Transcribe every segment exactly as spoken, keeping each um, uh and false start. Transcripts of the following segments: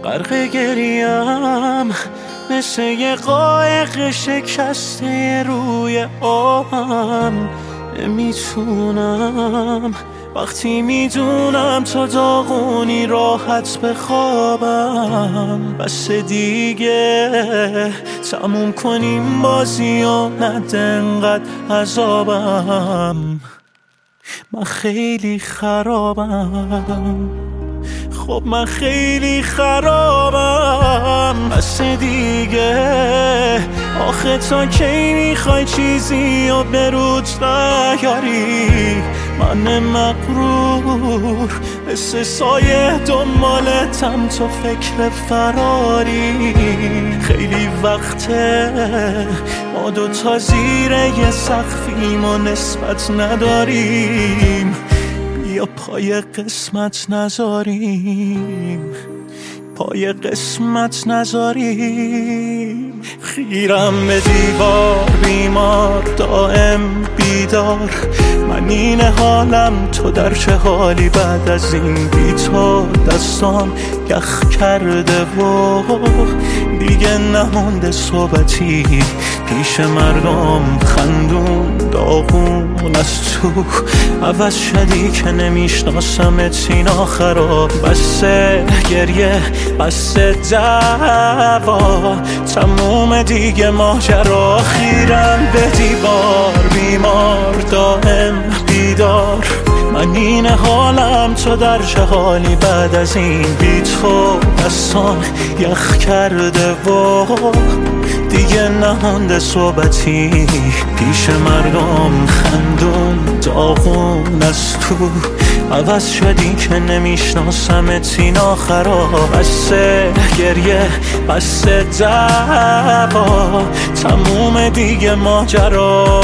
غرق گریم مثل یه قایق شکسته روی آبم. نمیتونم وقتی میدونم تا داغونی راحت بخوابم. بس دیگه تموم کنیم بازی و نده انقدر عذابم. من خیلی خرابم، خب من خیلی خرابم. بس دیگه آخه تا کی میخوای چیزی و برود نیاری؟ من مغرور مثل سایه دنبالتم تو فکر فراری. خیلی وقته ما دوتا زیر یه سقفیم و نسبت نداریم. بیا پای قسمت نذاریم، پای قسمت نذاریم. خیرم به دیوار بیمار دائم بیدار. من این حالم تو در چه حالی بعد از این؟ بی تو دستام یخ کرده و دیگه نمونده صحبتی پیش مردم. خندون داغون از تو عوض شدی که نمیشناسمت سینا خراب. بسه گریه بسه دعوا تموم دیگه ماجرا. خیرم به دیوار بیمار دائم بیدار. من این حالم تو در چه حالی بعد از این؟ بی تو دستان یخ کرده و دیگه نمونده صحبتی پیش مردم. خندون داغون از تو عوض شدی که نمیشناسمت سینا خراب. بسه گریه بسه دعوا تموم دیگه ماجرا.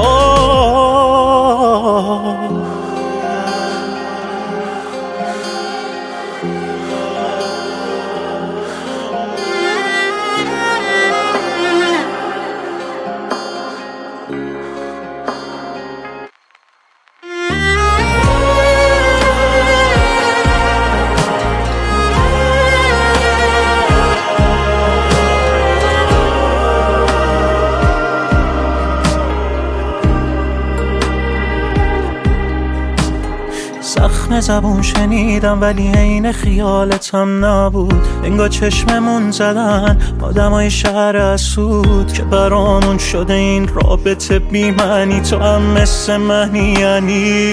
زخم زبون شنیدم ولی عین خیالتم نبود. انگار چشممون زدن آدمای شهر اسود که برامون شده این رابطه بی معنی. تو هم مثل منی یعنی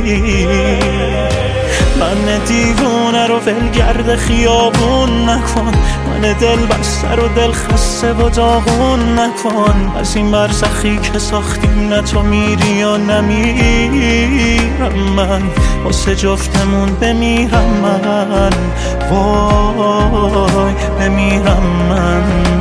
من دیوونه رو ولگرد خیابون نکن. من دل بسته رو دل خسته و داغون نکن. از این برزخی که ساختیم نه تو میری یا نمیرم. من واسه جفتمون بمیرم من، وای بمیرم من.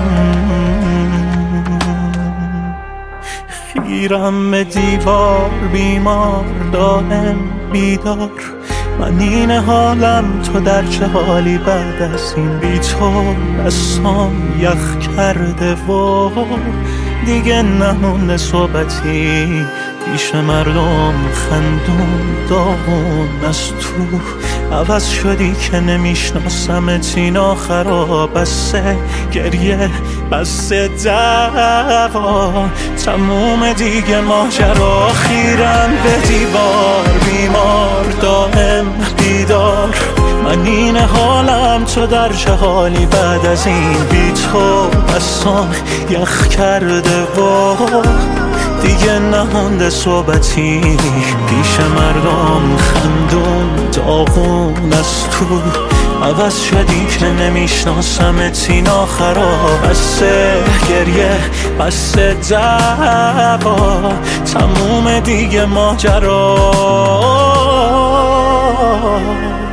خیرم به دیوار بیمار دائم بیدار. من این حالم تو در چه حالی بعد از این؟ بی تو دستام یخ کرده و دیگه نمونده صحبتی پیش مردم. خندون داغون از تو عوض شدی که نمیشناسمت سینا خراب. بسه گریه بسه دعوا تموم دیگه ماجرا. خیرم به دیوار بیمار دائم بیدار. من این حالم تو در چه حالی بعد از این؟ بی تو دستام یخ کرده و دیگه نمونده صحبتی پیش مردم. خندون داغون از تو عوض شدی که نمیشناسمت سینا خراب. بسه گریه بسه دعوا تموم دیگه ماجرا.